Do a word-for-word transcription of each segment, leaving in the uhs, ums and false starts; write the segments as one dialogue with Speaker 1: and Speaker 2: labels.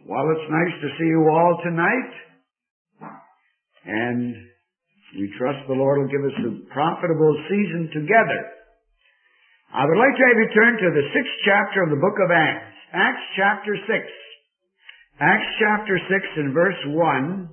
Speaker 1: Well, it's nice to see you all tonight, and we trust the Lord will give us a profitable season together. I would like to have you turn to the sixth chapter of the book of Acts, Acts chapter six. Acts chapter six and verse one.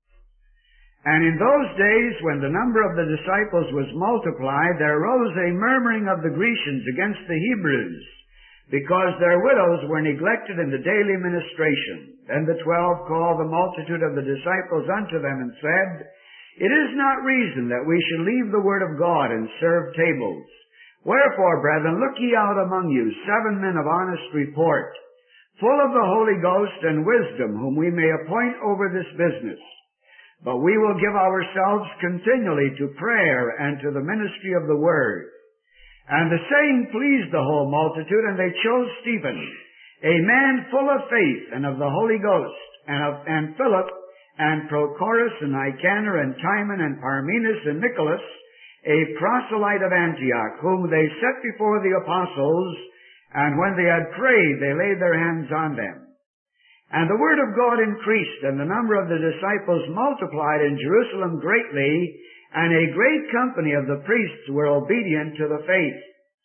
Speaker 1: And in those days, when the number of the disciples was multiplied, there arose a murmuring of the Grecians against the Hebrews, because their widows were neglected in the daily ministration. Then the twelve called the multitude of the disciples unto them, and said, It is not reason that we should leave the word of God and serve tables. Wherefore, brethren, look ye out among you seven men of honest report, full of the Holy Ghost and wisdom, whom we may appoint over this business. But we will give ourselves continually to prayer and to the ministry of the word. And the saying pleased the whole multitude, and they chose Stephen, a man full of faith and of the Holy Ghost, and of and Philip, and Prochorus, and Nicanor, and Timon, and Parmenas, and Nicholas, a proselyte of Antioch, whom they set before the apostles, and when they had prayed, they laid their hands on them. And the word of God increased, and the number of the disciples multiplied in Jerusalem greatly, and a great company of the priests were obedient to the faith.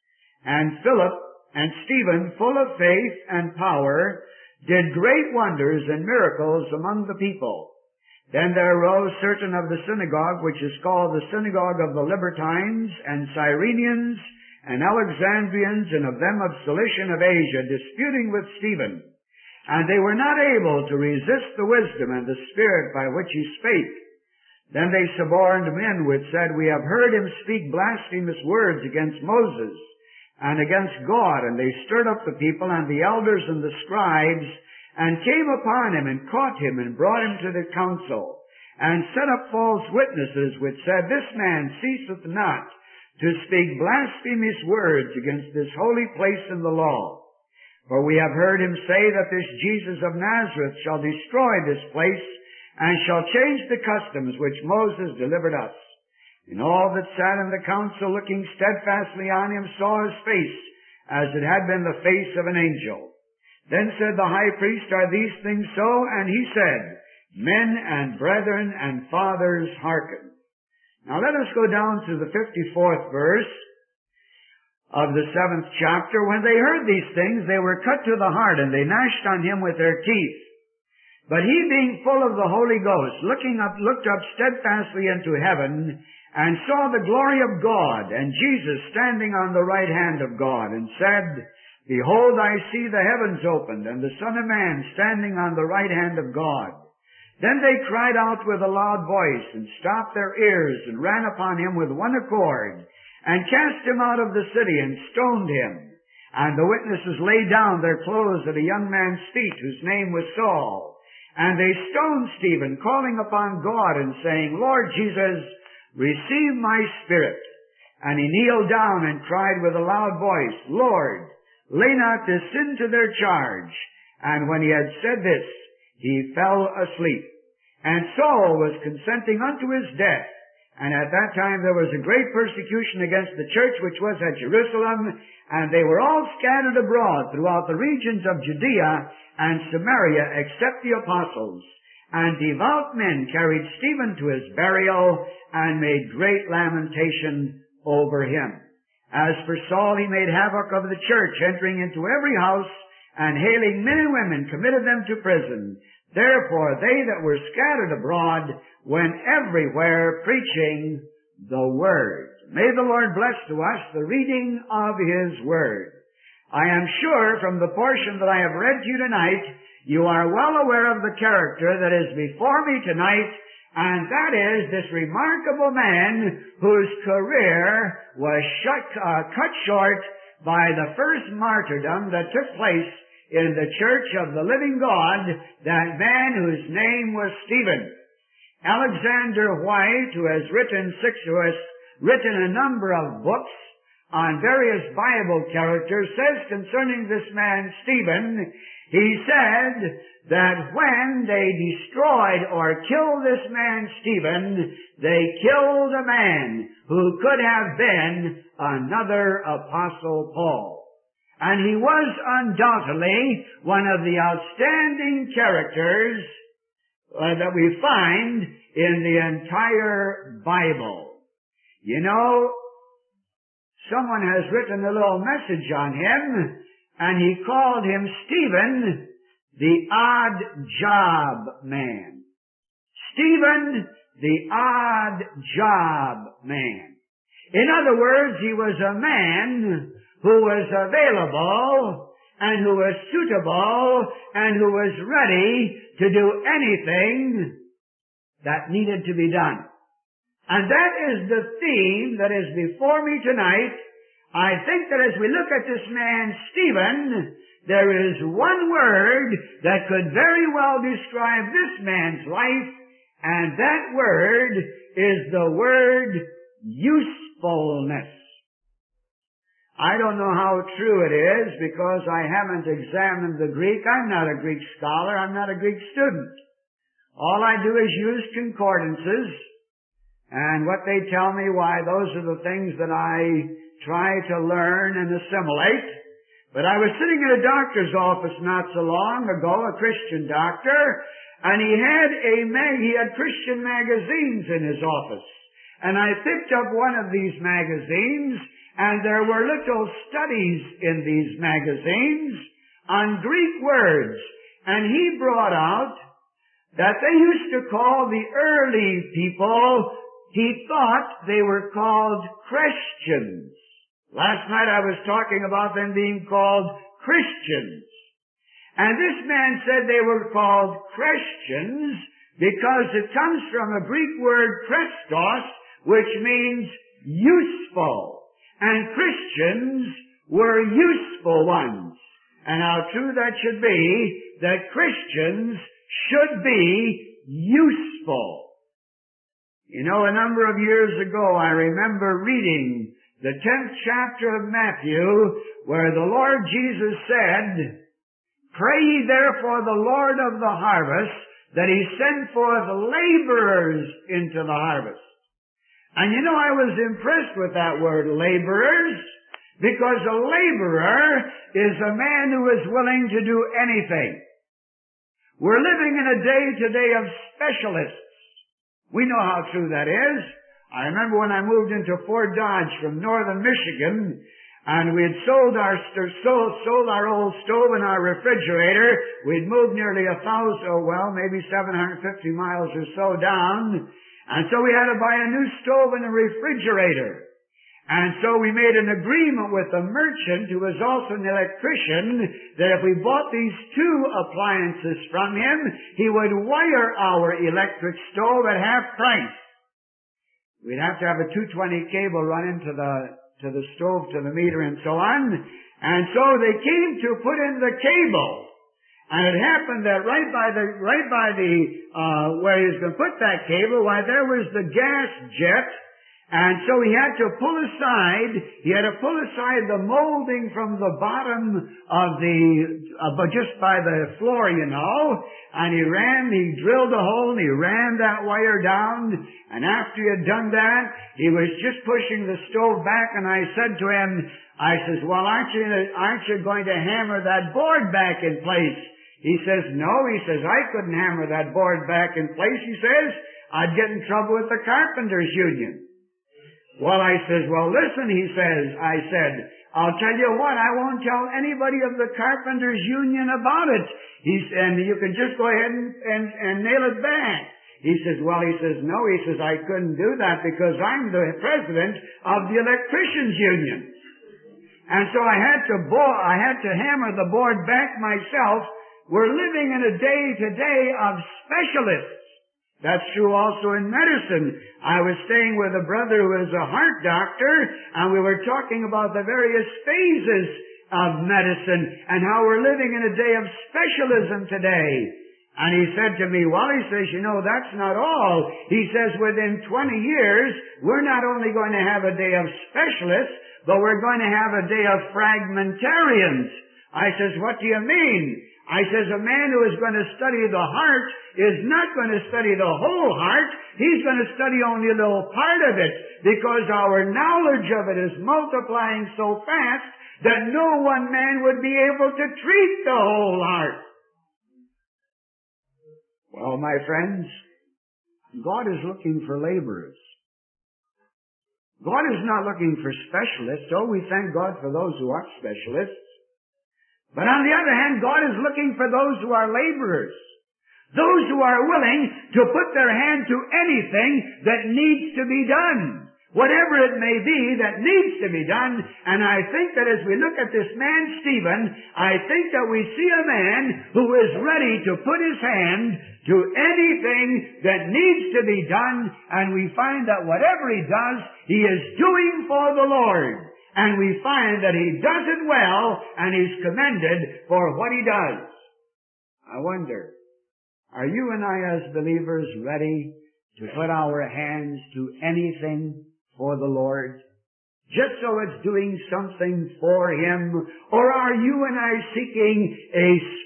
Speaker 1: And Philip and Stephen, full of faith and power, did great wonders and miracles among the people. Then there arose certain of the synagogue, which is called the synagogue of the Libertines, and Cyrenians, and Alexandrians, and of them of Cilicia and of Asia, disputing with Stephen. And they were not able to resist the wisdom and the spirit by which he spake. Then they suborned men which said, We have heard him speak blasphemous words against Moses and against God. And they stirred up the people and the elders and the scribes, and came upon him and caught him and brought him to the council, and set up false witnesses which said, This man ceaseth not to speak blasphemous words against this holy place in the law. For we have heard him say that this Jesus of Nazareth shall destroy this place, and shall change the customs which Moses delivered us. And all that sat in the council, looking steadfastly on him, saw his face, as it had been the face of an angel. Then said the high priest, Are these things so? And he said, Men and brethren and fathers, hearken. Now let us go down to the fifty-fourth verse of the seventh chapter. When they heard these things, they were cut to the heart, and they gnashed on him with their teeth. But he, being full of the Holy Ghost, looking up, looked up steadfastly into heaven, and saw the glory of God, and Jesus standing on the right hand of God, and said, Behold, I see the heavens opened, and the Son of Man standing on the right hand of God. Then they cried out with a loud voice, and stopped their ears, and ran upon him with one accord, and cast him out of the city, and stoned him. And the witnesses laid down their clothes at a young man's feet, whose name was Saul. And they stoned Stephen, calling upon God, and saying, Lord Jesus, receive my spirit. And he kneeled down and cried with a loud voice, Lord, lay not this sin to their charge. And when he had said this, he fell asleep. And Saul was consenting unto his death. And at that time there was a great persecution against the church which was at Jerusalem, and they were all scattered abroad throughout the regions of Judea and Samaria, except the apostles. And devout men carried Stephen to his burial, and made great lamentation over him. As for Saul, he made havoc of the church, entering into every house, and hailing men and women, committed them to prison. Therefore they that were scattered abroad went everywhere preaching the word. May the Lord bless to us the reading of his word. I am sure from the portion that I have read to you tonight, you are well aware of the character that is before me tonight, and that is this remarkable man whose career was shut, uh, cut short by the first martyrdom that took place in the church of the living God, that man whose name was Stephen. Alexander White, who has written six, who has written a number of books on various Bible characters, says concerning this man Stephen, he said that when they destroyed or killed this man Stephen, they killed a man who could have been another Apostle Paul. And he was undoubtedly one of the outstanding characters uh, that we find in the entire Bible. You know, someone has written a little message on him, and he called him Stephen, the odd job man. Stephen, the odd job man. In other words, he was a man who was available and who was suitable and who was ready to do anything that needed to be done. And that is the theme that is before me tonight. I think that as we look at this man, Stephen, there is one word that could very well describe this man's life, and that word is the word usefulness. I don't know how true it is because I haven't examined the Greek. I'm not a Greek scholar. I'm not a Greek student. All I do is use concordances, and what they tell me, why, those are the things that I try to learn and assimilate. But I was sitting in a doctor's office not so long ago, a Christian doctor, and he had a mag- he had Christian magazines in his office. And I picked up one of these magazines, and there were little studies in these magazines on Greek words. And he brought out that they used to call the early people, he thought they were called Christians. Last night I was talking about them being called Christians. And this man said they were called Christians because it comes from a Greek word Christos, which means useful. And Christians were useful ones. And how true that should be, that Christians should be useful. You know, a number of years ago, I remember reading the tenth chapter of Matthew, where the Lord Jesus said, "Pray ye therefore the Lord of the harvest, that he send forth laborers into the harvest." And you know, I was impressed with that word, laborers, because a laborer is a man who is willing to do anything. We're living in a day today of specialists. We know how true that is. I remember when I moved into Fort Dodge from northern Michigan, and we had sold our sold, sold our old stove and our refrigerator. We'd moved nearly a thousand, oh well, maybe seven hundred fifty miles or so down, and so we had to buy a new stove and a refrigerator. And so we made an agreement with the merchant, who was also an electrician, that if we bought these two appliances from him, he would wire our electric stove at half price. We'd have to have a two twenty cable run into the to the stove, to the meter, and so on. And so they came to put in the cable. And it happened that right by the right by the uh where he was going to put that cable, why, there was the gas jet. And so he had to pull aside, he had to pull aside the molding from the bottom of the, uh, but just by the floor, you know, and he ran, he drilled a hole, and he ran that wire down, and after he had done that, he was just pushing the stove back, and I said to him, I says, well, aren't you, aren't you going to hammer that board back in place? He says, no, he says, I couldn't hammer that board back in place, he says, I'd get in trouble with the Carpenters Union. Well, I says, well, listen, he says, I said, I'll tell you what, I won't tell anybody of the Carpenters Union about it. He's, and you can just go ahead and, and, and nail it back. He says, well, he says, no, he says, I couldn't do that because I'm the president of the Electricians Union. And so I had to bo- I had to hammer the board back myself. We're living in a day today of specialists. That's true also in medicine. I was staying with a brother who is a heart doctor, and we were talking about the various phases of medicine and how we're living in a day of specialism today. And he said to me, well, he says, you know, that's not all. He says, within twenty years, we're not only going to have a day of specialists, but we're going to have a day of fragmentarians. I says, what do you mean? I says a man who is going to study the heart is not going to study the whole heart. He's going to study only a little part of it, because our knowledge of it is multiplying so fast that no one man would be able to treat the whole heart. Well, my friends, God is looking for laborers. God is not looking for specialists. Oh, we thank God for those who are specialists. But on the other hand, God is looking for those who are laborers. Those who are willing to put their hand to anything that needs to be done. Whatever it may be that needs to be done. And I think that as we look at this man Stephen, I think that we see a man who is ready to put his hand to anything that needs to be done. And we find that whatever he does, he is doing for the Lord. And we find that he does it well, and he's commended for what he does. I wonder, are you and I as believers ready to put our hands to anything for the Lord, just so it's doing something for Him? Or are you and I seeking a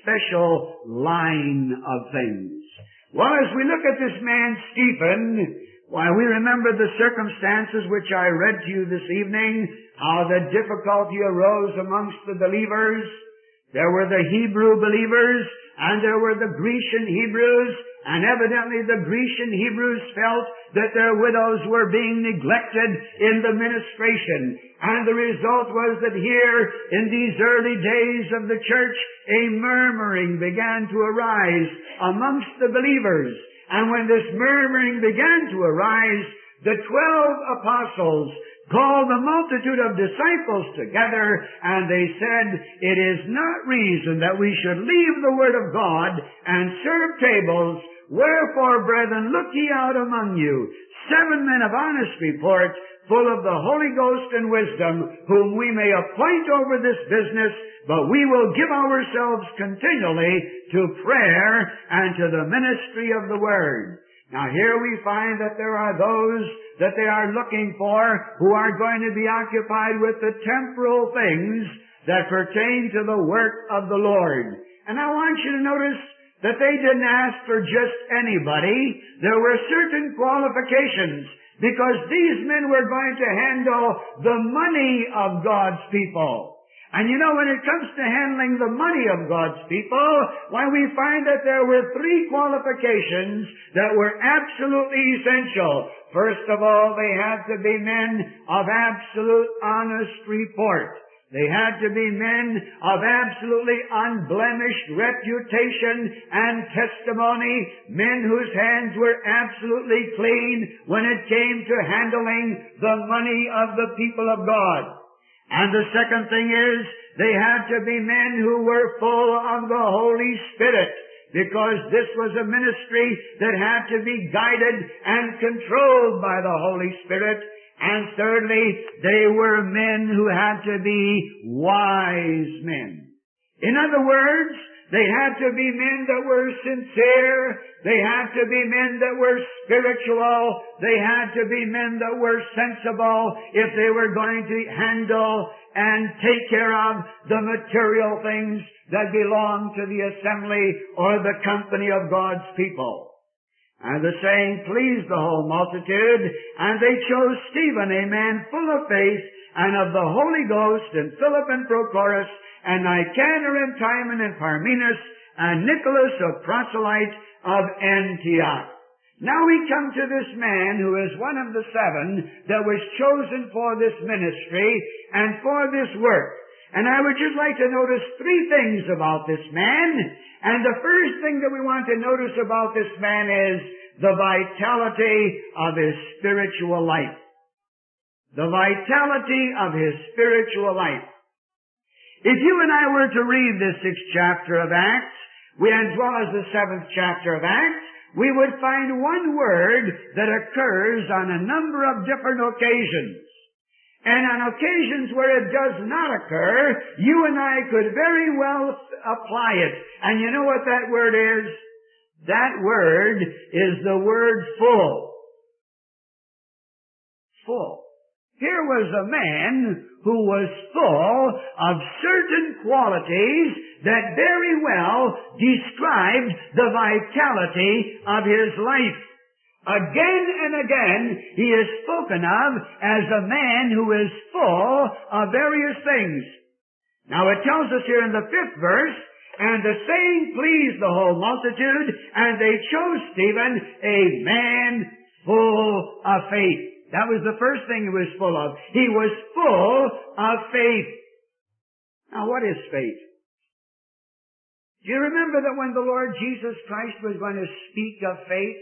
Speaker 1: special line of things? Well, as we look at this man Stephen, why, we remember the circumstances which I read to you this evening, how the difficulty arose amongst the believers. There were the Hebrew believers, and there were the Grecian Hebrews, and evidently the Grecian Hebrews felt that their widows were being neglected in the ministration. And the result was that here, in these early days of the church, a murmuring began to arise amongst the believers. And when this murmuring began to arise, the twelve apostles called the multitude of disciples together, and they said, "It is not reason that we should leave the word of God and serve tables. Wherefore, brethren, look ye out among you seven men of honest report, full of the Holy Ghost and wisdom, whom we may appoint over this business, but we will give ourselves continually to prayer and to the ministry of the word." Now here we find that there are those that they are looking for who are going to be occupied with the temporal things that pertain to the work of the Lord. And I want you to notice that they didn't ask for just anybody. There were certain qualifications, because these men were going to handle the money of God's people. And you know, when it comes to handling the money of God's people, why, we find that there were three qualifications that were absolutely essential. First of all, they had to be men of absolute honest report. They had to be men of absolutely unblemished reputation and testimony, men whose hands were absolutely clean when it came to handling the money of the people of God. And the second thing is, they had to be men who were full of the Holy Spirit, because this was a ministry that had to be guided and controlled by the Holy Spirit. And thirdly, they were men who had to be wise men. In other words, they had to be men that were sincere. They had to be men that were spiritual. They had to be men that were sensible if they were going to handle and take care of the material things that belong to the assembly or the company of God's people. And the saying pleased the whole multitude, and they chose Stephen, a man full of faith and of the Holy Ghost, and Philip and Prochorus, and Nicanor and Timon and Parmenas, and Nicholas, a proselyte of Antioch. Now we come to this man who is one of the seven that was chosen for this ministry and for this work. And I would just like to notice three things about this man. And the first thing that we want to notice about this man is the vitality of his spiritual life. The vitality of his spiritual life. If you and I were to read this sixth chapter of Acts, we, as well as the seventh chapter of Acts, we would find one word that occurs on a number of different occasions. And on occasions where it does not occur, you and I could very well apply it. And you know what that word is? That word is the word full. Full. Here was a man who was full of certain qualities that very well described the vitality of his life. Again and again, he is spoken of as a man who is full of various things. Now it tells us here in the fifth verse, and the saying pleased the whole multitude, and they chose Stephen, a man full of faith. That was the first thing he was full of. He was full of faith. Now what is faith? Do you remember that when the Lord Jesus Christ was going to speak of faith?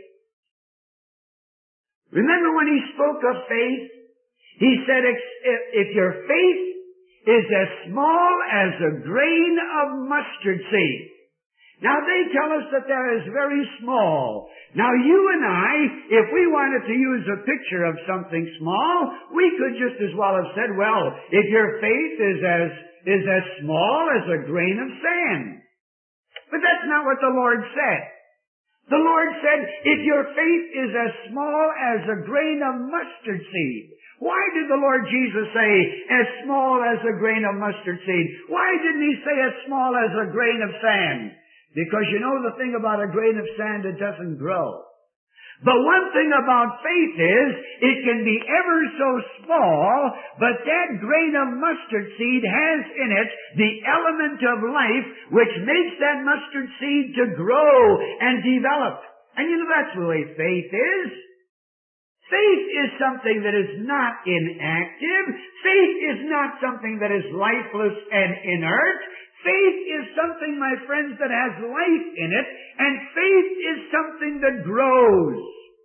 Speaker 1: Remember when he spoke of faith? He said, if your faith is as small as a grain of mustard seed. Now they tell us that that is very small. Now you and I, if we wanted to use a picture of something small, we could just as well have said, well, if your faith is as, is as small as a grain of sand. But that's not what the Lord said. The Lord said, if your faith is as small as a grain of mustard seed. Why did the Lord Jesus say, as small as a grain of mustard seed? Why didn't he say as small as a grain of sand? Because you know the thing about a grain of sand, it doesn't grow. But one thing about faith is, it can be ever so small, but that grain of mustard seed has in it the element of life which makes that mustard seed to grow and develop. And you know that's the way faith is. Faith is something that is not inactive. Faith is not something that is lifeless and inert. Faith is something, my friends, that has life in it, and faith is something that grows.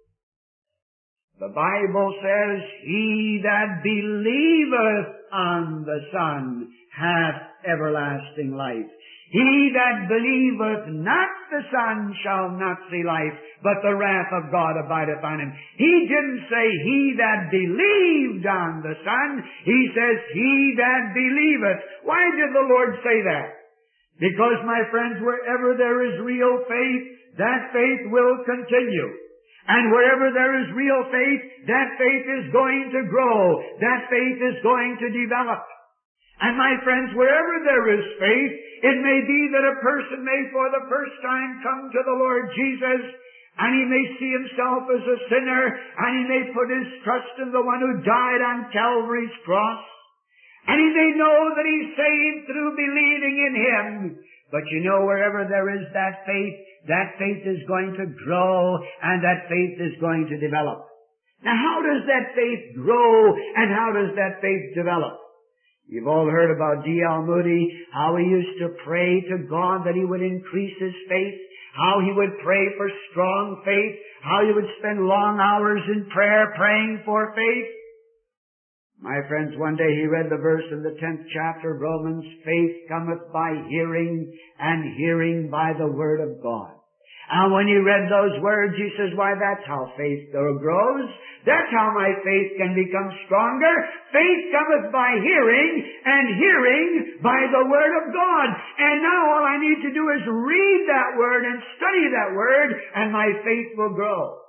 Speaker 1: The Bible says, he that believeth on the Son hath everlasting life. He that believeth not the Son shall not see life, but the wrath of God abideth on him. He didn't say he that believed on the Son. He says he that believeth. Why did the Lord say that? Because, my friends, wherever there is real faith, that faith will continue. And wherever there is real faith, that faith is going to grow. That faith is going to develop. And my friends, wherever there is faith, it may be that a person may for the first time come to the Lord Jesus, and he may see himself as a sinner, and he may put his trust in the one who died on Calvary's cross. And he may know that he's saved through believing in him. But you know, wherever there is that faith, that faith is going to grow, and that faith is going to develop. Now, how does that faith grow, and how does that faith develop? You've all heard about D L Moody, how he used to pray to God that he would increase his faith, how he would pray for strong faith, how he would spend long hours in prayer praying for faith. My friends, one day he read the verse in the tenth chapter of Romans, faith cometh by hearing, and hearing by the word of God. And when he read those words, he says, why, that's how faith grows. That's how my faith can become stronger. Faith cometh by hearing, and hearing by the word of God. And now all I need to do is read that word and study that word, and my faith will grow.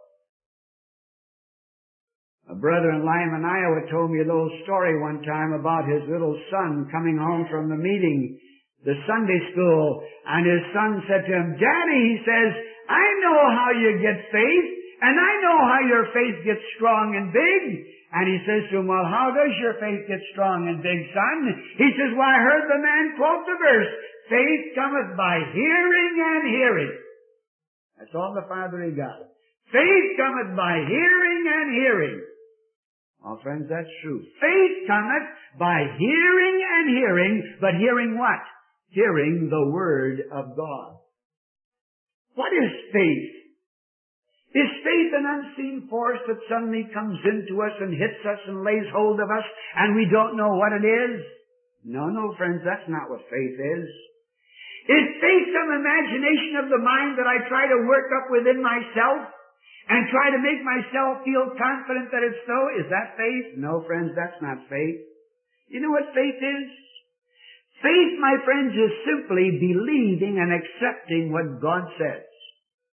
Speaker 1: A brother in Lyman, Iowa told me a little story one time about his little son coming home from the meeting, the Sunday school, and his son said to him, Daddy, he says, I know how you get faith, and I know how your faith gets strong and big. And he says to him, well, how does your faith get strong and big, son? He says, well, I heard the man quote the verse, faith cometh by hearing and hearing. That's all the father he got. Faith cometh by hearing and hearing. Well, friends, that's true. Faith cometh by hearing and hearing, but hearing what? Hearing the Word of God. What is faith? Is faith an unseen force that suddenly comes into us and hits us and lays hold of us and we don't know what it is? No, no, friends, that's not what faith is. Is faith some imagination of the mind that I try to work up within myself and try to make myself feel confident that it's so? Is that faith? No, friends, that's not faith. You know what faith is? Faith, my friends, is simply believing and accepting what God says.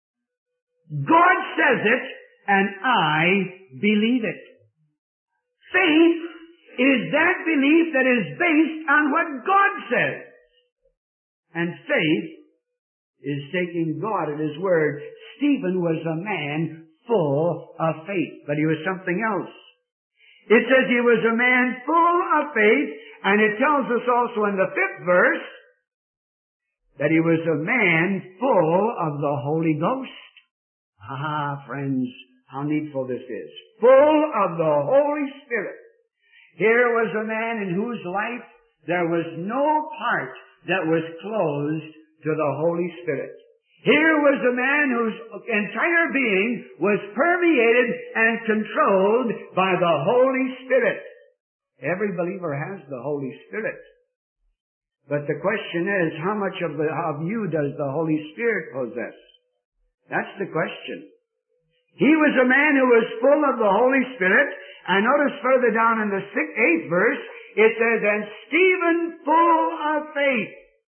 Speaker 1: God says it, and I believe it. Faith is that belief that is based on what God says. And faith is taking God at His word. Stephen was a man full of faith, but he was something else. It says he was a man full of faith, and it tells us also in the fifth verse that he was a man full of the Holy Ghost. Ah, friends, how needful this is. Full of the Holy Spirit. Here was a man in whose life there was no part that was closed to the Holy Spirit. Here was a man whose entire being was permeated and controlled by the Holy Spirit. Every believer has the Holy Spirit. But the question is, how much of, the, of you does the Holy Spirit possess? That's the question. He was a man who was full of the Holy Spirit. And notice further down in the sixth, eighth verse, it says, and Stephen full of faith.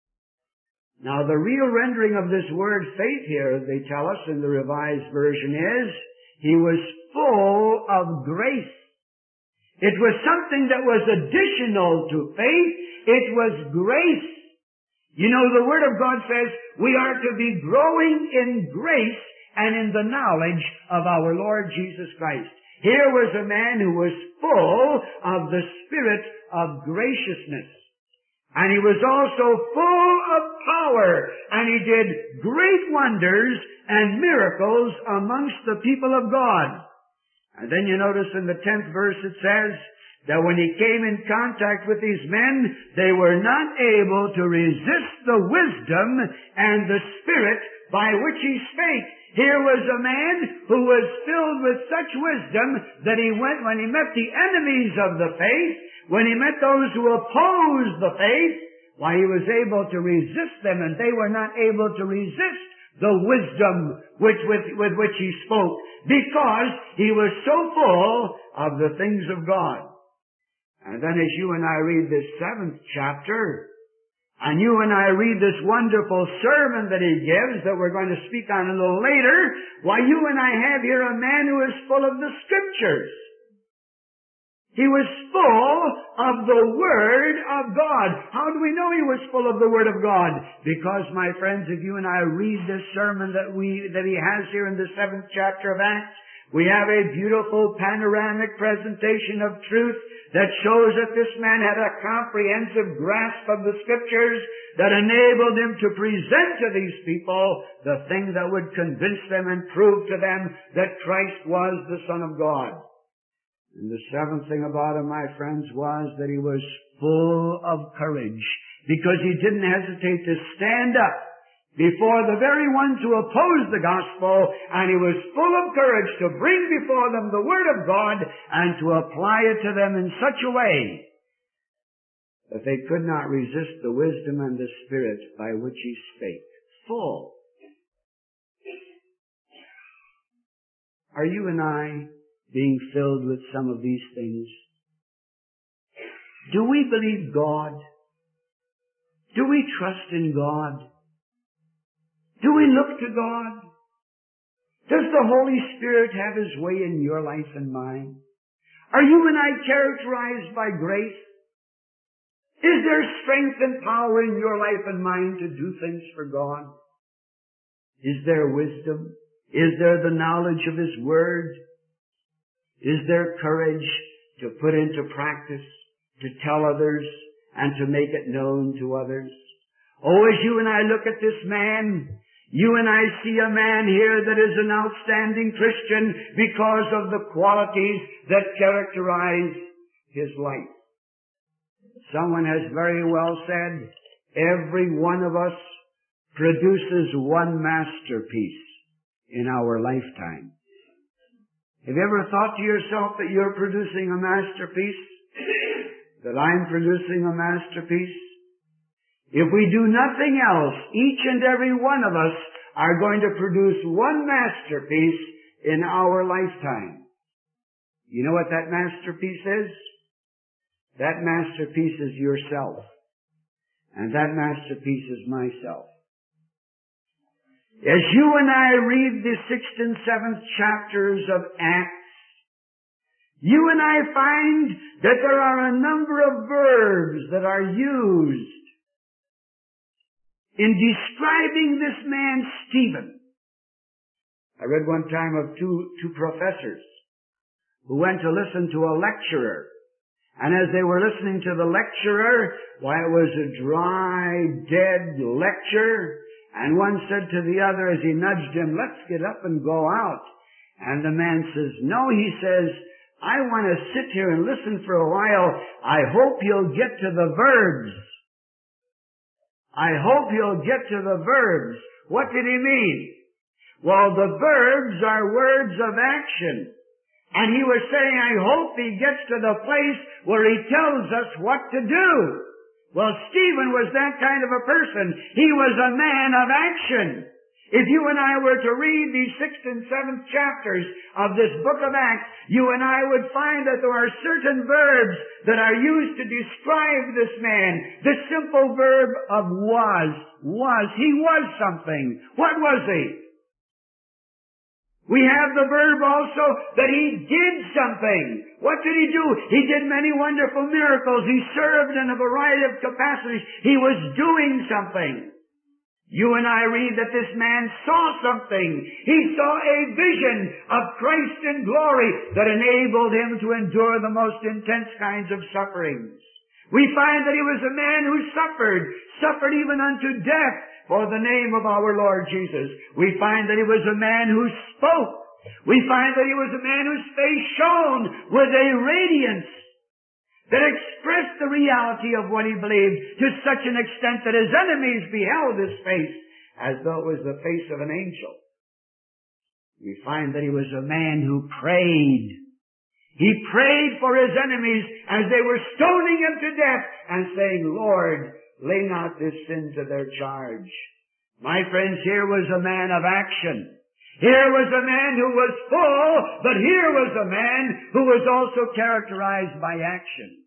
Speaker 1: Now the real rendering of this word faith here, they tell us in the Revised Version, is, he was full of grace. It was something that was additional to faith. It was grace. You know, the Word of God says we are to be growing in grace and in the knowledge of our Lord Jesus Christ. Here was a man who was full of the Spirit of graciousness. And he was also full of power, and he did great wonders and miracles amongst the people of God. And then you notice in the tenth verse it says that when he came in contact with these men, they were not able to resist the wisdom and the spirit by which he spake. Here was a man who was filled with such wisdom that he went, when he met the enemies of the faith, when he met those who opposed the faith, why, he was able to resist them, and they were not able to resist the wisdom which, with, with which he spoke, because he was so full of the things of God. And then as you and I read this seventh chapter, and you and I read this wonderful sermon that he gives that we're going to speak on a little later, why, you and I have here a man who is full of the Scriptures. He was full of the Word of God. How do we know he was full of the Word of God? Because, my friends, if you and I read this sermon that we that he has here in the seventh chapter of Acts, we have a beautiful panoramic presentation of truth that shows that this man had a comprehensive grasp of the Scriptures that enabled him to present to these people the thing that would convince them and prove to them that Christ was the Son of God. And the seventh thing about him, my friends, was that he was full of courage, because he didn't hesitate to stand up before the very ones who opposed the gospel, and he was full of courage to bring before them the Word of God and to apply it to them in such a way that they could not resist the wisdom and the Spirit by which he spake. Full. Are you and I being filled with some of these things? Do we believe God? Do we trust in God? Do we look to God? Does the Holy Spirit have His way in your life and mine? Are you and I characterized by grace? Is there strength and power in your life and mine to do things for God? Is there wisdom? Is there the knowledge of His Word? Is there courage to put into practice, to tell others, and to make it known to others? Oh, as you and I look at this man, you and I see a man here that is an outstanding Christian because of the qualities that characterize his life. Someone has very well said, every one of us produces one masterpiece in our lifetime. Have you ever thought to yourself that you're producing a masterpiece? That I'm producing a masterpiece? If we do nothing else, each and every one of us are going to produce one masterpiece in our lifetime. You know what that masterpiece is? That masterpiece is yourself. And that masterpiece is myself. As you and I read the sixth and seventh chapters of Acts, you and I find that there are a number of verbs that are used in describing this man Stephen. I read one time of two, two professors who went to listen to a lecturer. And as they were listening to the lecturer, why, it was a dry, dead lecture. And one said to the other as he nudged him, let's get up and go out. And the man says, no, he says, I want to sit here and listen for a while. I hope you'll get to the verbs. I hope you'll get to the verbs. What did he mean? Well, the verbs are words of action. And he was saying, I hope he gets to the place where he tells us what to do. Well, Stephen was that kind of a person. He was a man of action. If you and I were to read these sixth and seventh chapters of this book of Acts, you and I would find that there are certain verbs that are used to describe this man. The simple verb of was. Was. He was something. What was he? We have the verb also that he did something. What did he do? He did many wonderful miracles. He served in a variety of capacities. He was doing something. You and I read that this man saw something. He saw a vision of Christ in glory that enabled him to endure the most intense kinds of sufferings. We find that he was a man who suffered, suffered even unto death for the name of our Lord Jesus. We find that he was a man who spoke. We find that he was a man whose face shone with a radiance that expressed the reality of what he believed to such an extent that his enemies beheld his face as though it was the face of an angel. We find that he was a man who prayed. He prayed for his enemies as they were stoning him to death and saying, Lord, lay not this sin to their charge. My friends, here was a man of action. Here was a man who was full, but here was a man who was also characterized by action.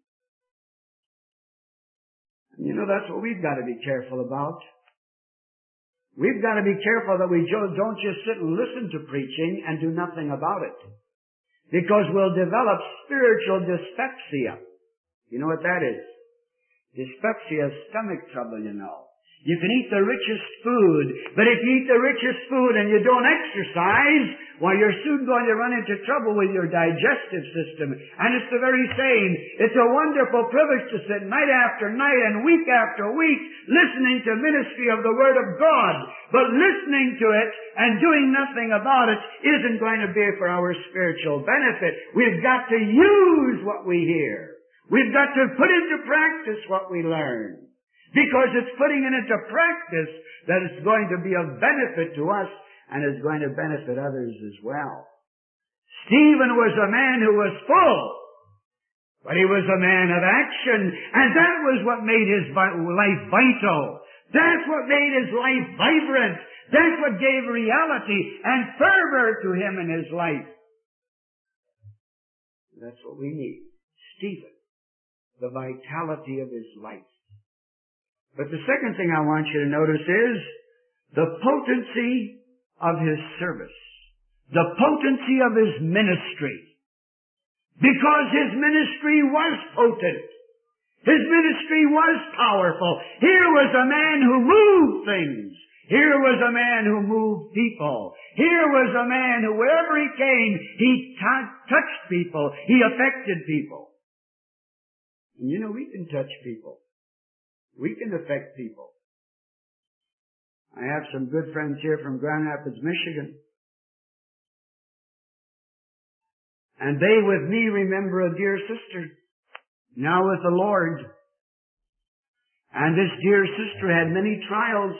Speaker 1: You know, that's what we've got to be careful about. We've got to be careful that we don't just sit and listen to preaching and do nothing about it. Because we'll develop spiritual dyspepsia. You know what that is? Dyspepsia is stomach trouble, you know. You can eat the richest food, but if you eat the richest food and you don't exercise, well, you're soon going to run into trouble with your digestive system. And it's the very same. It's a wonderful privilege to sit night after night and week after week listening to ministry of the Word of God. But listening to it and doing nothing about it isn't going to be for our spiritual benefit. We've got to use what we hear. We've got to put into practice what we learn. Because it's putting it into practice that it's going to be of benefit to us and is going to benefit others as well. Stephen was a man who was full, but he was a man of action, and that was what made his life vital. That's what made his life vibrant. That's what gave reality and fervor to him in his life. That's what we need. Stephen, the vitality of his life. But the second thing I want you to notice is the potency of his service. The potency of his ministry. Because his ministry was potent. His ministry was powerful. Here was a man who moved things. Here was a man who moved people. Here was a man who, wherever he came, he t- touched people. He affected people. And you know, we can touch people. We can affect people. I have some good friends here from Grand Rapids, Michigan. And they with me remember a dear sister, now with the Lord. And this dear sister had many trials.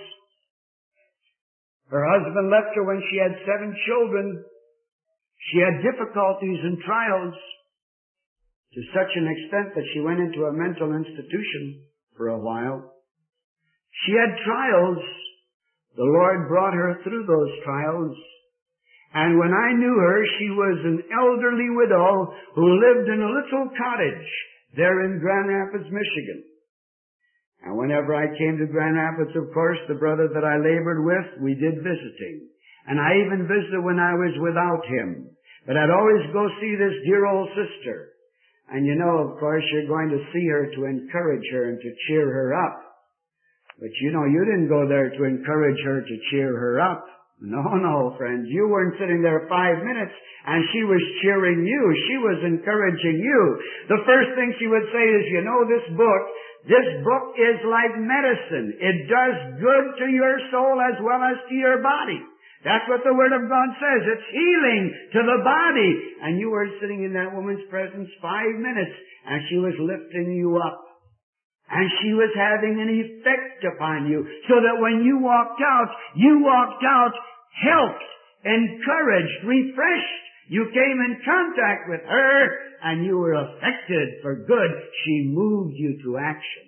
Speaker 1: Her husband left her when she had seven children. She had difficulties and trials to such an extent that she went into a mental institution for a while. She had trials. The Lord brought her through those trials. And when I knew her, she was an elderly widow who lived in a little cottage there in Grand Rapids, Michigan. And whenever I came to Grand Rapids, of course, the brother that I labored with, we did visiting. And I even visited when I was without him. But I'd always go see this dear old sister. And you know, of course, you're going to see her to encourage her and to cheer her up. But you know, you didn't go there to encourage her to cheer her up. No, no, friends. You weren't sitting there five minutes and she was cheering you. She was encouraging you. The first thing she would say is, you know, this book, this book is like medicine. It does good to your soul as well as to your body. That's what the Word of God says. It's healing to the body. And you were sitting in that woman's presence five minutes and she was lifting you up. And she was having an effect upon you so that when you walked out, you walked out helped, encouraged, refreshed. You came in contact with her and you were affected for good. She moved you to action.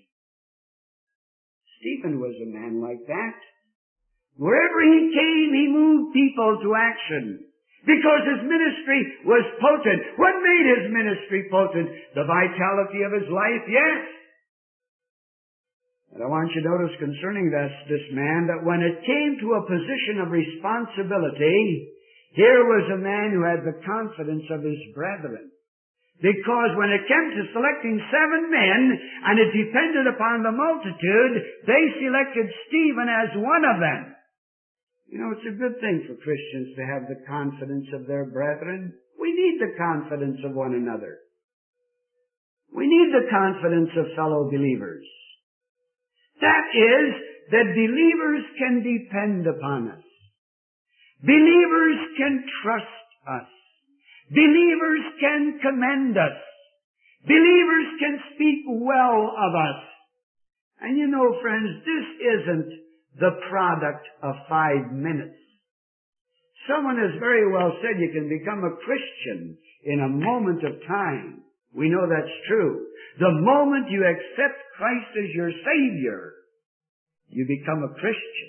Speaker 1: Stephen was a man like that. Wherever he came, he moved people to action. Because his ministry was potent. What made his ministry potent? The vitality of his life, yes. And I want you to notice concerning this, this man that when it came to a position of responsibility, here was a man who had the confidence of his brethren. Because when it came to selecting seven men, and it depended upon the multitude, they selected Stephen as one of them. You know, it's a good thing for Christians to have the confidence of their brethren. We need the confidence of one another. We need the confidence of fellow believers. That is, that believers can depend upon us. Believers can trust us. Believers can commend us. Believers can speak well of us. And you know, friends, this isn't the product of five minutes. Someone has very well said you can become a Christian in a moment of time. We know that's true. The moment you accept Christ as your Savior, you become a Christian.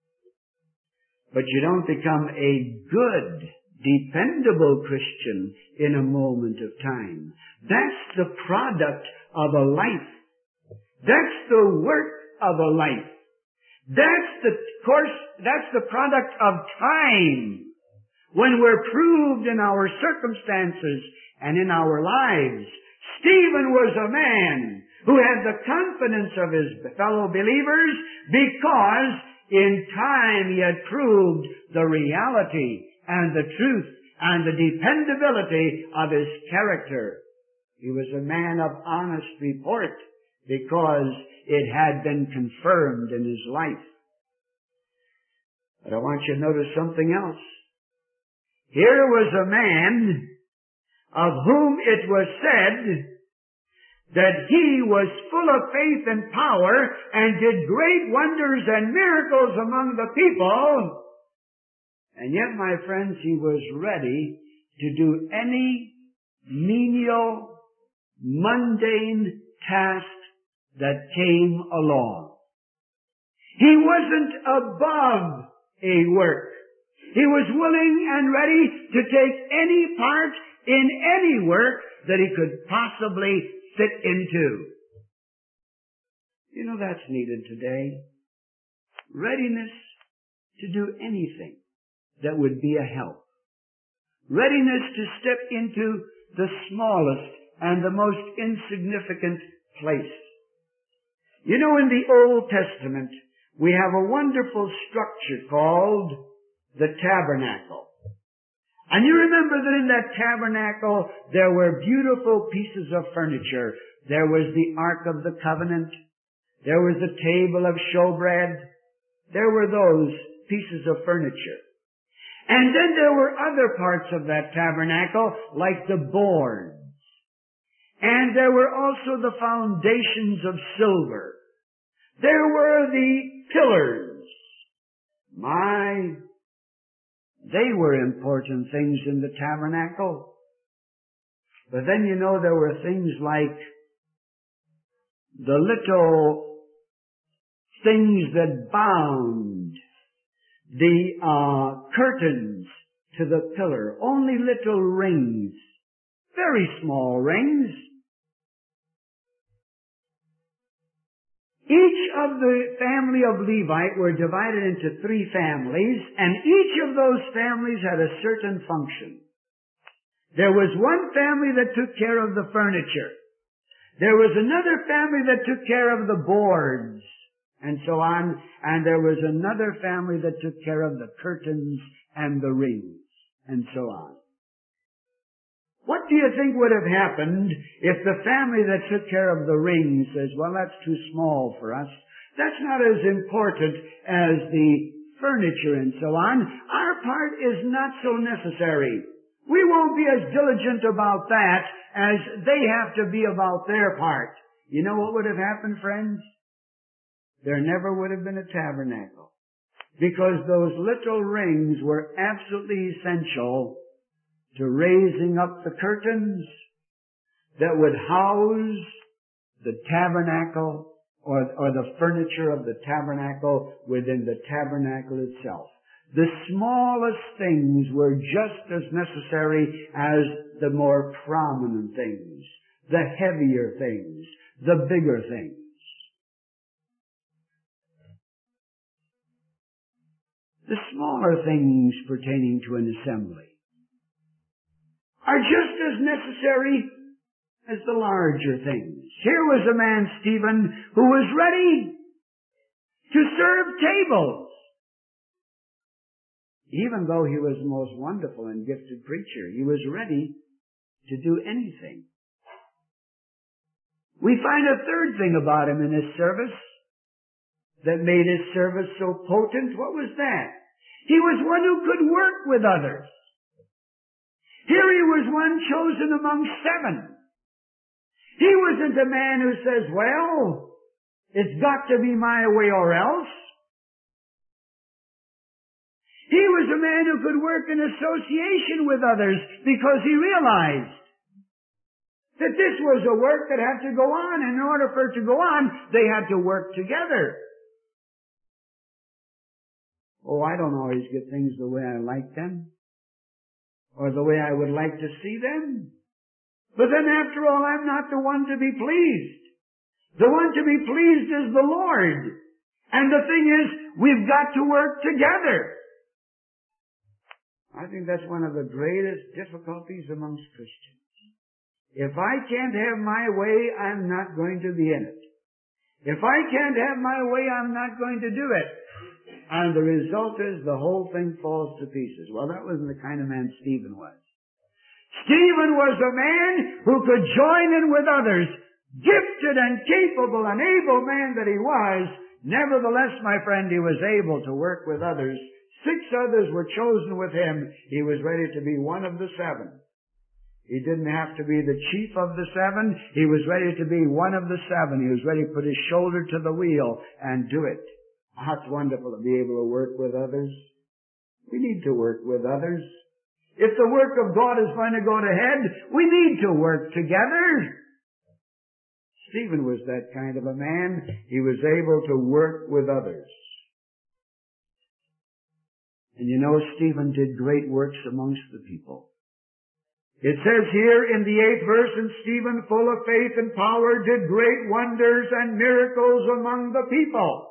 Speaker 1: But you don't become a good, dependable Christian in a moment of time. That's the product of a life. That's the work of a life. That's the course, that's the product of time. When we're proved in our circumstances and in our lives. Stephen was a man who had the confidence of his fellow believers because in time he had proved the reality and the truth and the dependability of his character. He was a man of honest report because it had been confirmed in his life. But I want you to notice something else. Here was a man of whom it was said that he was full of faith and power and did great wonders and miracles among the people. And yet, my friends, he was ready to do any menial, mundane task that came along. He wasn't above a work. He was willing and ready to take any part in any work that he could possibly fit into. You know, that's needed today. Readiness to do anything that would be a help. Readiness to step into the smallest and the most insignificant place. You know, in the Old Testament, we have a wonderful structure called the tabernacle. And you remember that in that tabernacle, there were beautiful pieces of furniture. There was the Ark of the Covenant. There was the table of showbread. There were those pieces of furniture. And then there were other parts of that tabernacle, like the boards. And there were also the foundations of silver. There were the pillars. My, they were important things in the tabernacle. But then, you know, there were things like the little things that bound the uh, curtains to the pillar. Only little rings. Very small rings. Each of the family of Levite were divided into three families, and each of those families had a certain function. There was one family that took care of the furniture. There was another family that took care of the boards, and so on. And there was another family that took care of the curtains and the rings, and so on. What do you think would have happened if the family that took care of the rings says, well, that's too small for us. That's not as important as the furniture and so on. Our part is not so necessary. We won't be as diligent about that as they have to be about their part. You know what would have happened, friends? There never would have been a tabernacle, because those little rings were absolutely essential to raising up the curtains that would house the tabernacle or, or the furniture of the tabernacle within the tabernacle itself. The smallest things were just as necessary as the more prominent things, the heavier things, the bigger things. The smaller things pertaining to an assembly are just as necessary as the larger things. Here was a man, Stephen, who was ready to serve tables. Even though he was the most wonderful and gifted preacher, he was ready to do anything. We find a third thing about him in his service that made his service so potent. What was that? He was one who could work with others. Here he was one chosen among seven. He wasn't a man who says, well, it's got to be my way or else. He was a man who could work in association with others because he realized that this was a work that had to go on. And in order for it to go on, they had to work together. Oh, I don't always get things the way I like them, or the way I would like to see them. But then after all, I'm not the one to be pleased. The one to be pleased is the Lord. And the thing is, we've got to work together. I think that's one of the greatest difficulties amongst Christians. If I can't have my way, I'm not going to be in it. If I can't have my way, I'm not going to do it. And the result is the whole thing falls to pieces. Well, that wasn't the kind of man Stephen was. Stephen was a man who could join in with others, gifted and capable and able man that he was. Nevertheless, my friend, he was able to work with others. Six others were chosen with him. He was ready to be one of the seven. He didn't have to be the chief of the seven. He was ready to be one of the seven. He was ready to put his shoulder to the wheel and do it. Oh, it's wonderful to be able to work with others. We need to work with others. If the work of God is going to go ahead, we need to work together. Stephen was that kind of a man. He was able to work with others. And you know, Stephen did great works amongst the people. It says here in the eighth verse, and Stephen, full of faith and power, did great wonders and miracles among the people.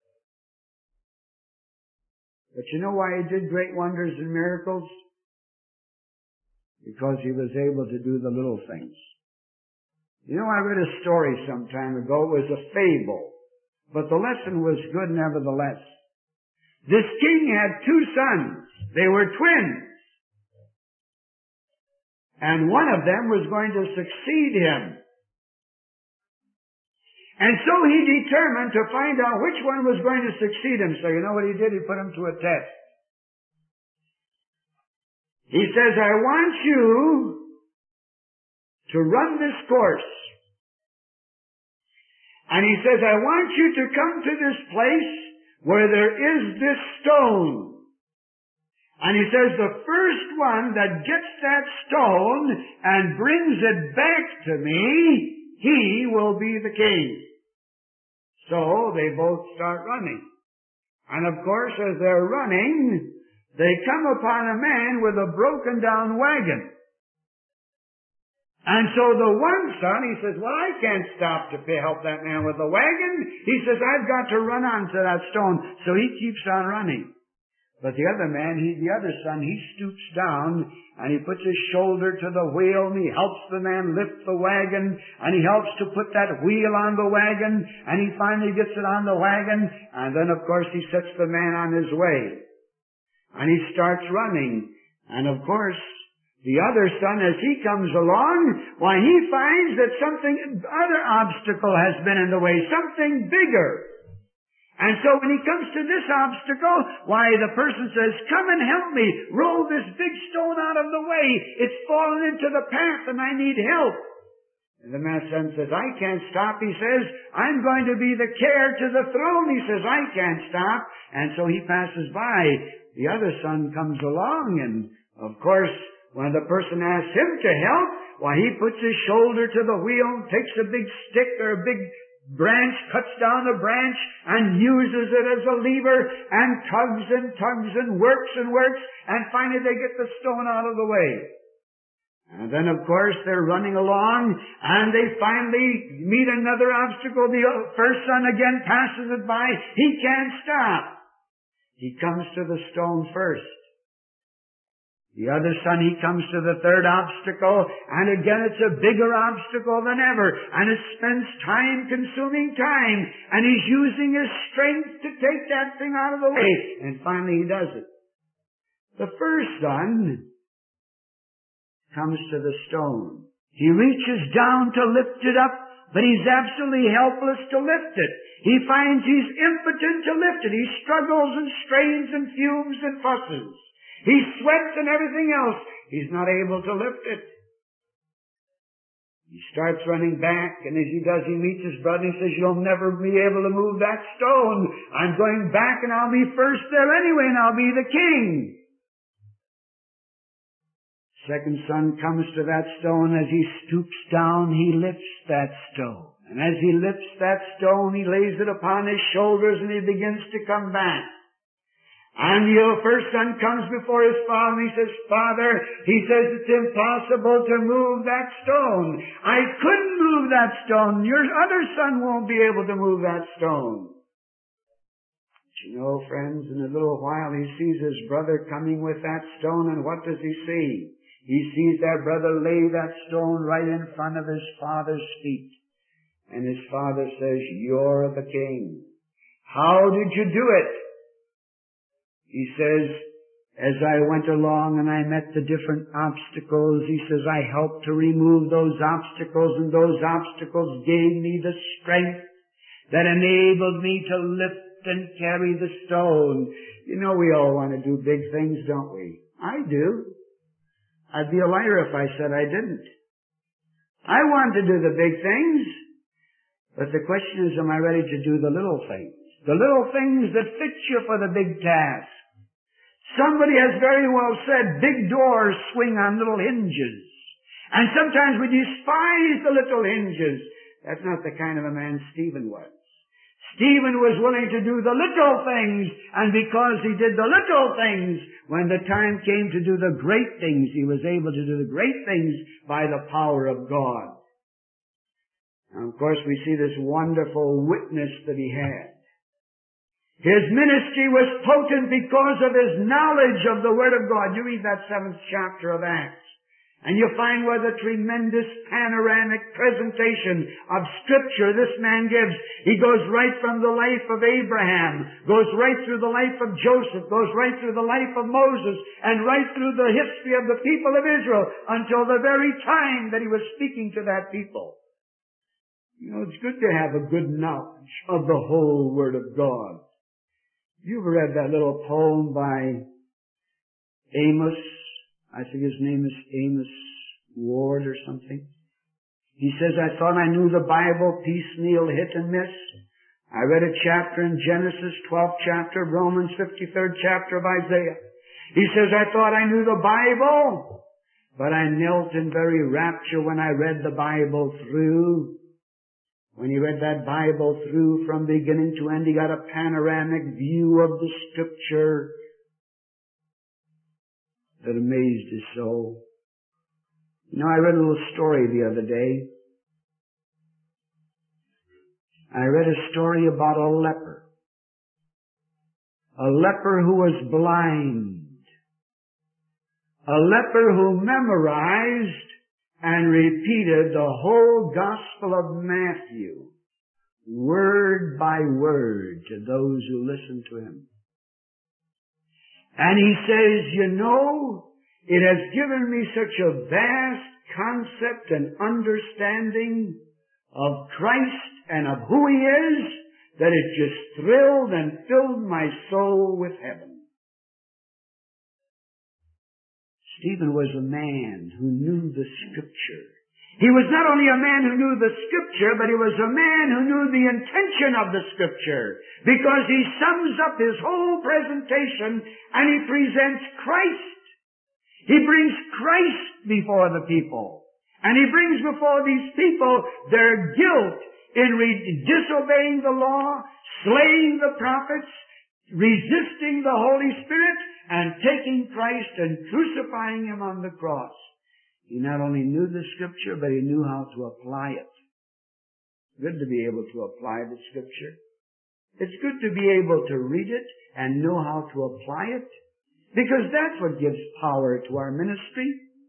Speaker 1: But you know why he did great wonders and miracles? Because he was able to do the little things. You know, I read a story some time ago. It was a fable, but the lesson was good nevertheless. This king had two sons. They were twins. And one of them was going to succeed him. And so he determined to find out which one was going to succeed him. So you know what he did? He put him to a test. He says, I want you to run this course. And he says, I want you to come to this place where there is this stone. And he says, the first one that gets that stone and brings it back to me, he will be the king. So they both start running. And of course, as they're running, they come upon a man with a broken down wagon. And so the one son, he says, well, I can't stop to help that man with the wagon. He says, I've got to run onto that stone. So he keeps on running. But the other man, he, the other son, he stoops down and he puts his shoulder to the wheel and he helps the man lift the wagon and he helps to put that wheel on the wagon and he finally gets it on the wagon and then of course he sets the man on his way. And he starts running. And of course, the other son, as he comes along, why he finds that something, other obstacle has been in the way, something bigger. And so when he comes to this obstacle, why the person says, come and help me, roll this big stone out of the way. It's fallen into the path and I need help. And the man's son says, I can't stop. He says, I'm going to be the heir to the throne. He says, I can't stop. And so he passes by. The other son comes along and, of course, when the person asks him to help, why he puts his shoulder to the wheel, takes a big stick or a big branch, cuts down a branch and uses it as a lever and tugs and tugs and works and works and finally they get the stone out of the way. And then of course they're running along and they finally meet another obstacle. The first son again passes it by. He can't stop. He comes to the stone first. The other son, he comes to the third obstacle, and again it's a bigger obstacle than ever, and it spends time-consuming time, and he's using his strength to take that thing out of the way, and finally he does it. The first son comes to the stone. He reaches down to lift it up, but he's absolutely helpless to lift it. He finds he's impotent to lift it. He struggles and strains and fumes and fusses. He sweats and everything else. He's not able to lift it. He starts running back, and as he does, he meets his brother and he says, you'll never be able to move that stone. I'm going back and I'll be first there anyway, and I'll be the king. Second son comes to that stone. As he stoops down, he lifts that stone. And as he lifts that stone, he lays it upon his shoulders and he begins to come back. And the first son comes before his father and he says, Father, he says, it's impossible to move that stone. I couldn't move that stone. Your other son won't be able to move that stone. But you know, friends, in a little while he sees his brother coming with that stone, and what does he see? He sees that brother lay that stone right in front of his father's feet. And his father says, you're the king. How did you do it? He says, as I went along and I met the different obstacles, he says, I helped to remove those obstacles, and those obstacles gave me the strength that enabled me to lift and carry the stone. You know, we all want to do big things, don't we? I do. I'd be a liar if I said I didn't. I want to do the big things, but the question is, am I ready to do the little things? The little things that fit you for the big task. Somebody has very well said, big doors swing on little hinges. And sometimes we despise the little hinges. That's not the kind of a man Stephen was. Stephen was willing to do the little things, and because he did the little things, when the time came to do the great things, he was able to do the great things by the power of God. And of course we see this wonderful witness that he had. His ministry was potent because of his knowledge of the Word of God. You read that seventh chapter of Acts, and you find what a tremendous panoramic presentation of Scripture this man gives. He goes right from the life of Abraham, goes right through the life of Joseph, goes right through the life of Moses, and right through the history of the people of Israel until the very time that he was speaking to that people. You know, it's good to have a good knowledge of the whole Word of God. You've read that little poem by Amos. I think his name is Amos Ward or something. He says, I thought I knew the Bible piecemeal, hit and miss. I read a chapter in Genesis, twelfth chapter, Romans, fifty-third chapter of Isaiah. He says, I thought I knew the Bible, but I knelt in very rapture when I read the Bible through. When he read that Bible through from beginning to end, he got a panoramic view of the Scripture that amazed his soul. You know, I read a little story the other day. I read a story about a leper. a leper who was blind, a leper who memorized and repeated the whole Gospel of Matthew, word by word, to those who listened to him. And he says, you know, it has given me such a vast concept and understanding of Christ and of who He is, that it just thrilled and filled my soul with heaven. Stephen was a man who knew the Scripture. He was not only a man who knew the Scripture, but he was a man who knew the intention of the Scripture, because he sums up his whole presentation and he presents Christ. He brings Christ before the people. And he brings before these people their guilt in re- disobeying the law, slaying the prophets, resisting the Holy Spirit, and taking Christ and crucifying Him on the cross. He not only knew the Scripture, but he knew how to apply it. Good to be able to apply the Scripture. It's good to be able to read it and know how to apply it, because that's what gives power to our ministry.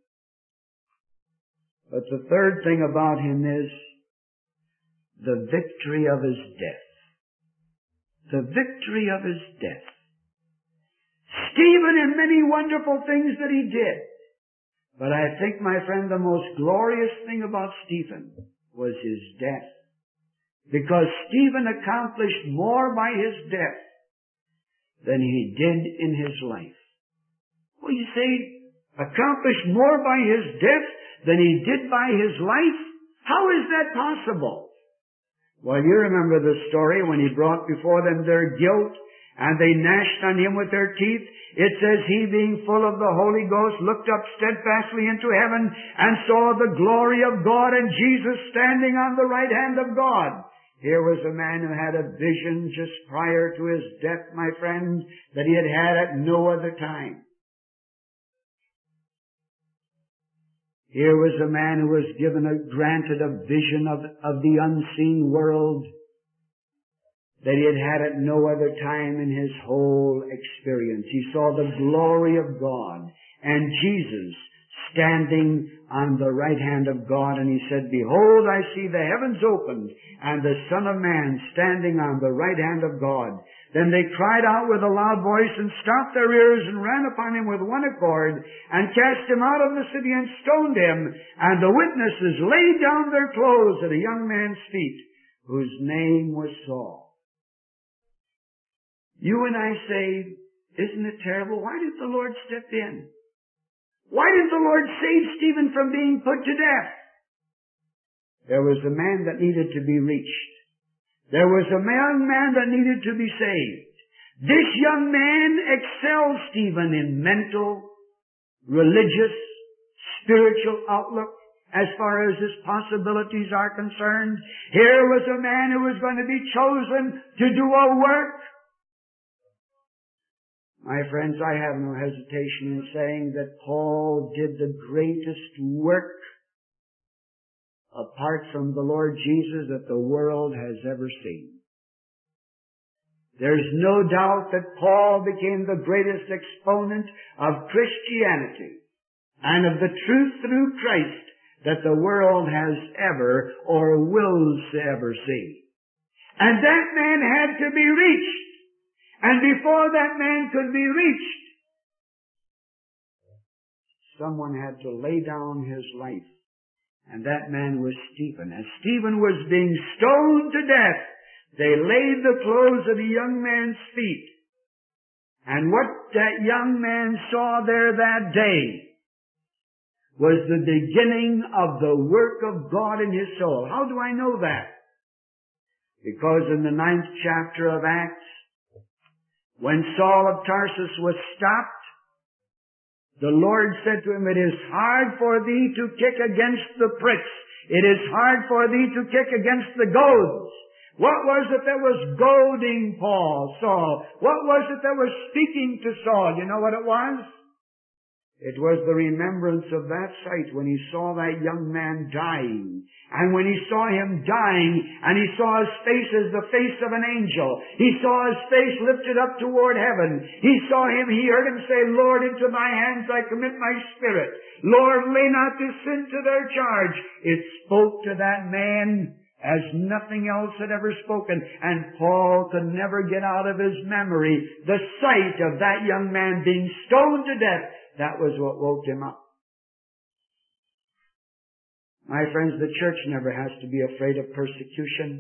Speaker 1: But the third thing about him is the victory of his death. The victory of his death. Stephen and many wonderful things that he did. But I think, my friend, the most glorious thing about Stephen was his death. Because Stephen accomplished more by his death than he did in his life. Well, you say, accomplished more by his death than he did by his life? How is that possible? Well, you remember the story when he brought before them their guilt, and they gnashed on him with their teeth. It says, he being full of the Holy Ghost looked up steadfastly into heaven and saw the glory of God and Jesus standing on the right hand of God. Here was a man who had a vision just prior to his death, my friend, that he had had at no other time. Here was a man who was given a, granted a vision of, of the unseen world that he had had at no other time in his whole experience. He saw the glory of God and Jesus standing on the right hand of God, and he said, behold, I see the heavens opened and the Son of Man standing on the right hand of God. Then they cried out with a loud voice and stopped their ears and ran upon him with one accord and cast him out of the city and stoned him. And the witnesses laid down their clothes at a young man's feet, whose name was Saul. You and I say, isn't it terrible? Why did the Lord step in? Why did the Lord save Stephen from being put to death? There was a man that needed to be reached. There was a young man that needed to be saved. This young man excelled Stephen in mental, religious, spiritual outlook as far as his possibilities are concerned. Here was a man who was going to be chosen to do a work. My friends, I have no hesitation in saying that Paul did the greatest work apart from the Lord Jesus that the world has ever seen. There's no doubt that Paul became the greatest exponent of Christianity and of the truth through Christ that the world has ever or will ever see. And that man had to be reached. And before that man could be reached, someone had to lay down his life. And that man was Stephen. As Stephen was being stoned to death, they laid the clothes of the young man's feet. And what that young man saw there that day was the beginning of the work of God in his soul. How do I know that? Because in the ninth chapter of Acts, when Saul of Tarsus was stopped, the Lord said to him, it is hard for thee to kick against the pricks. It is hard for thee to kick against the goads. What was it that was goading Paul, Saul? What was it that was speaking to Saul? You know what it was? It was the remembrance of that sight when he saw that young man dying. And when he saw him dying, and he saw his face as the face of an angel, he saw his face lifted up toward heaven. He saw him, he heard him say, Lord, into thy hands I commit my spirit. Lord, lay not this sin to their charge. It spoke to that man as nothing else had ever spoken. And Paul could never get out of his memory the sight of that young man being stoned to death. That was what woke him up. My friends, the church never has to be afraid of persecution.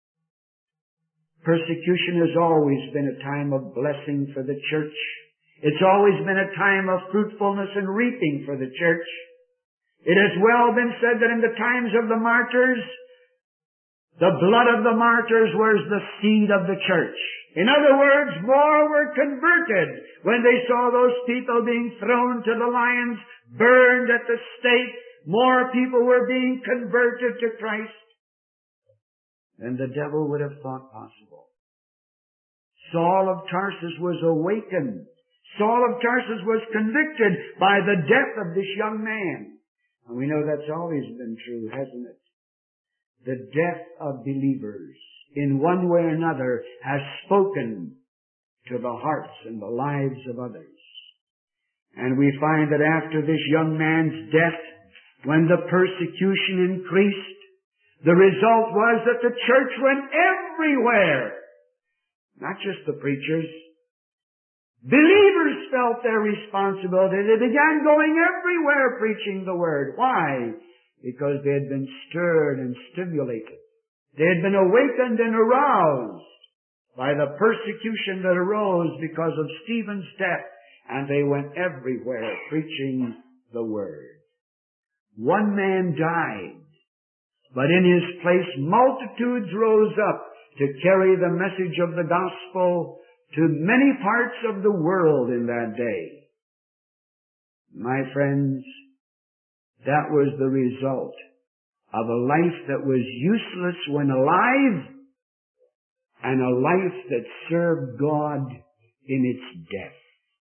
Speaker 1: Persecution has always been a time of blessing for the church. It's always been a time of fruitfulness and reaping for the church. It has well been said that in the times of the martyrs, the blood of the martyrs was the seed of the church. In other words, more were converted when they saw those people being thrown to the lions, burned at the stake. More people were being converted to Christ than the devil would have thought possible. Saul of Tarsus was awakened. Saul of Tarsus was convicted by the death of this young man. And we know that's always been true, hasn't it? The death of believers, in one way or another, has spoken to the hearts and the lives of others. And we find that after this young man's death, when the persecution increased, the result was that the church went everywhere. Not just the preachers. Believers felt their responsibility. They began going everywhere preaching the Word. Why? Because they had been stirred and stimulated. They had been awakened and aroused by the persecution that arose because of Stephen's death, and they went everywhere preaching the Word. One man died, but in his place multitudes rose up to carry the message of the gospel to many parts of the world in that day. My friends, that was the result of a life that was useless when alive and a life that served God in its death.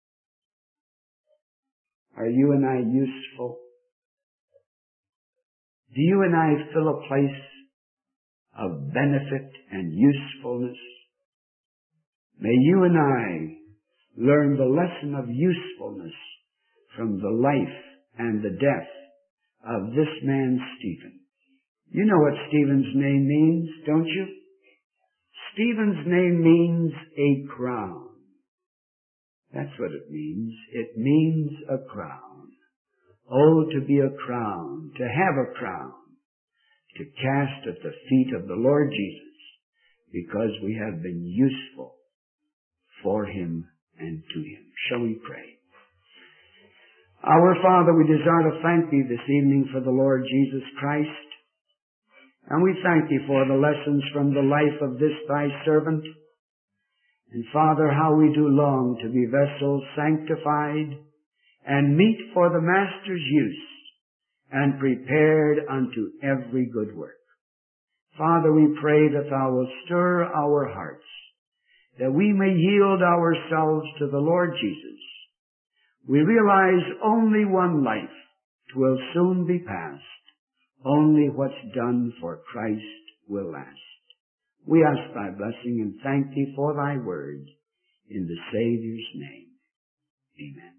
Speaker 1: Are you and I useful? Do you and I fill a place of benefit and usefulness? May you and I learn the lesson of usefulness from the life and the death of this man Stephen. You know what Stephen's name means, don't you? Stephen's name means a crown. That's what it means. It means a crown. Oh, to be a crown, to have a crown, to cast at the feet of the Lord Jesus, because we have been useful for Him and to Him. Shall we pray? Our Father, we desire to thank Thee this evening for the Lord Jesus Christ, and we thank Thee for the lessons from the life of this Thy servant. And Father, how we do long to be vessels sanctified and meet for the Master's use and prepared unto every good work. Father, we pray that Thou wilt stir our hearts, that we may yield ourselves to the Lord Jesus. We realize only one life will soon be past. Only what's done for Christ will last. We ask Thy blessing and thank Thee for Thy word in the Savior's name. Amen.